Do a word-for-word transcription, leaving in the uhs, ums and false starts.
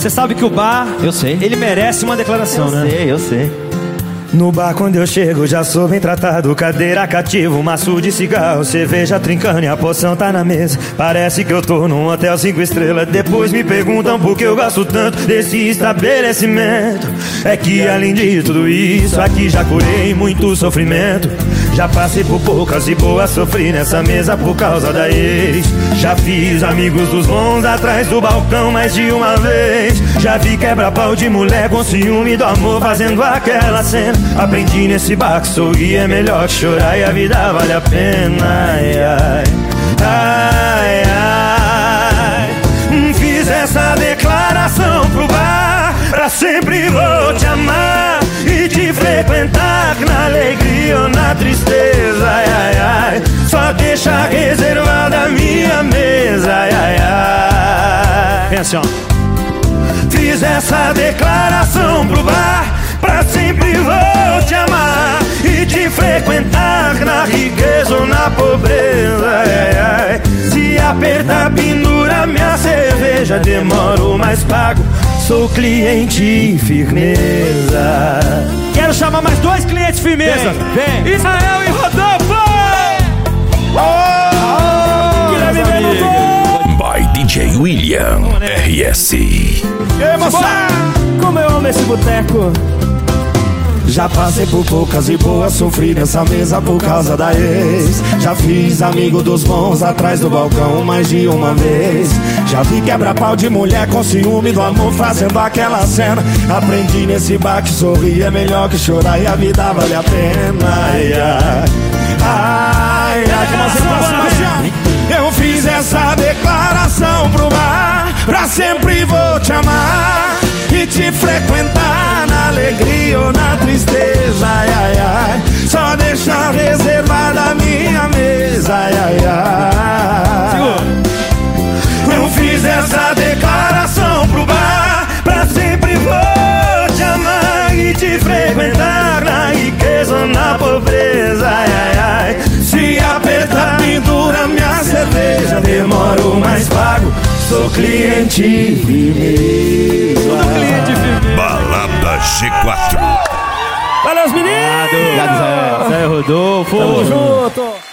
Você sabe que o bar, eu sei, ele merece uma declaração, eu né? Eu sei, eu sei. No bar quando eu chego já sou bem tratado. Cadeira cativa, maço de cigarro, cerveja trincando e a poção tá na mesa. Parece que eu tô num hotel cinco estrelas. Depois me perguntam por que eu gasto tanto desse estabelecimento. É que além de tudo isso, aqui já curei muito sofrimento. Já passei por poucas e boas, sofri nessa mesa por causa da ex. Já fiz amigos dos bons atrás do balcão mais de uma vez. Já vi quebra-pau de mulher com ciúme do amor fazendo aquela cena. Aprendi nesse bar que sorrir é melhor que chorar e a vida vale a pena. Ai, ai, ai, ai. Fiz essa declaração pro bar: pra sempre vou te amar e te frequentar, na alegria ou na tristeza. Ai, ai, ai. Só deixa reservada a minha mesa. Ai, ai, ai. Vem assim, ó. Fiz essa declaração pro bar: pra sempre vou te amar e te frequentar, na riqueza ou na pobreza. Ai, ai. Se apertar, pendura minha cerveja, demoro mas pago, sou cliente firmeza. Quero chamar mais dois clientes firmeza. Vem, vem. Israel e Rodolfo. Oh, Guilherme Venuto. By D J William R S. Ei, moça, como eu amo esse boteco. Já passei por poucas e boas, sofri nessa mesa por causa da ex. Já fiz amigo dos bons atrás do balcão mais de uma vez. Já vi quebra-pau de mulher com ciúme do amor fazendo aquela cena. Aprendi nesse bar que sorrir é melhor que chorar e a vida vale a pena. Ai, ai, ai, ai. Eu fiz essa declaração pro bar: pra sempre vou te amar e te frequentar, na alegria ou na tristeza. Ai, ai, ai. Só deixar reservada a minha mesa. Ai, ai, ai. Eu fiz essa declaração pro bar: pra sempre vou te amar e te frequentar, na riqueza ou na pobreza. Ai, ai, ai. Se apertar, pendura minha cerveja, demoro mas pago, sou cliente firmeza. Tudo cliente firmeza. Balada G quatro. Valeu, os meninos. Obrigado, Zé. Zé Rodolfo. Tamo junto.